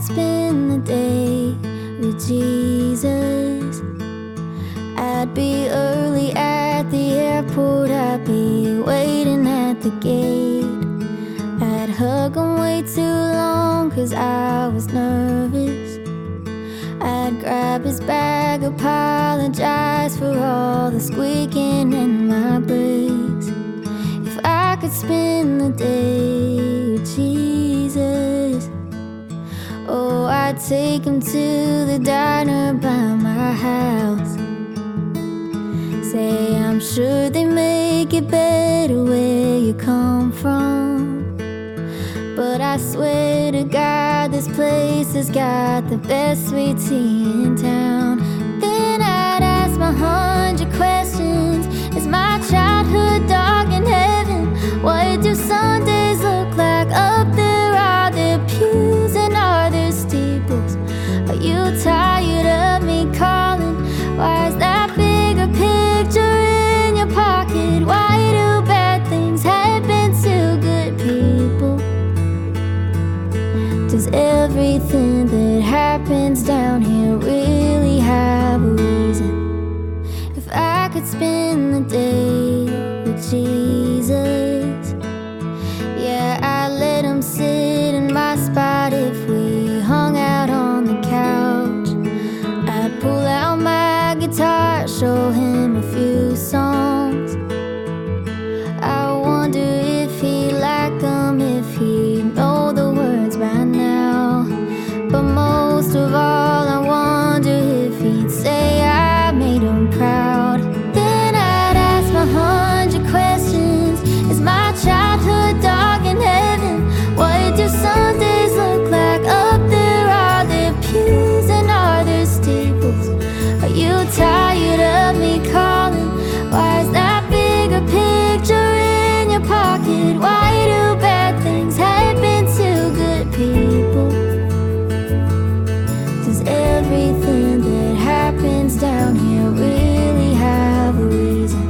could spend the day with Jesus, I'd be early at the airport, I'd be waiting at the gate. I'd hug him way too long cause I was nervous. I'd grab his bag, apologize for all the squeaking in my brakes. If I could spend the day with Jesus, oh, I'd take him to the diner by my house. Say, I'm sure they make it better where you come from, but I swear to God, this place has got the best sweet tea in town. Then I'd ask my 100 questions. Is my childhood dog in heaven? What do Sundays look like up there? Are there pews and are there steeples? Are you tired of me calling? Why is that bigger picture in your pocket? Why do bad things happen to good people? Does everything that happens down here really have a reason? If I could spend the day with Jesus, yeah, I'd let him sit in my spot if we hung out on the couch. I'd pull out my guitar, show him a few songs. I wonder if he'd like them, if he'd know the words by now. But most of all, I wonder if he'd say I made him proud. Then I'd ask my 100 questions. Is my childhood dog in heaven? What do Sundays look like up there? Are there pews and are there steeples? Are you tired of me calling? Why is that bigger picture in your pocket? Why do bad things happen to good people? Does everything that happens down here really have a reason?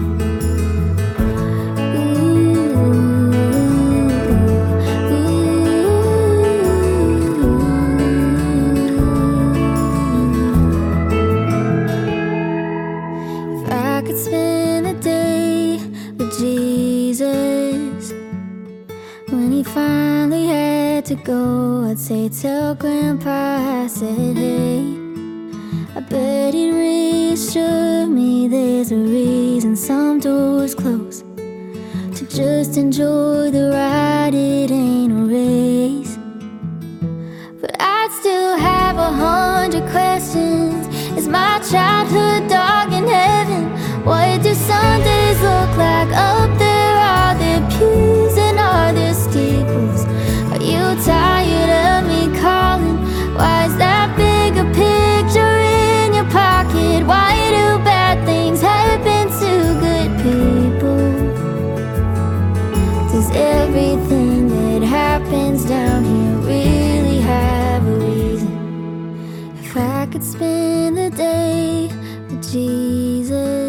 If I could spend a day with Jesus, when he finally had to go, I'd say, tell Grandpa I said hey. I bet he'd reassure me there's a reason some doors close, to just enjoy the ride, it ain't a race. But I'd still have 100 questions. Is my childhood dog in heaven? What do Sundays look like up there? Are there pews and are there steeples? Are you tired of me calling? Why is that bigger picture in your pocket? Why do bad things happen to good people? Does everything that happens down here really have a reason? If I could spend the day with Jesus,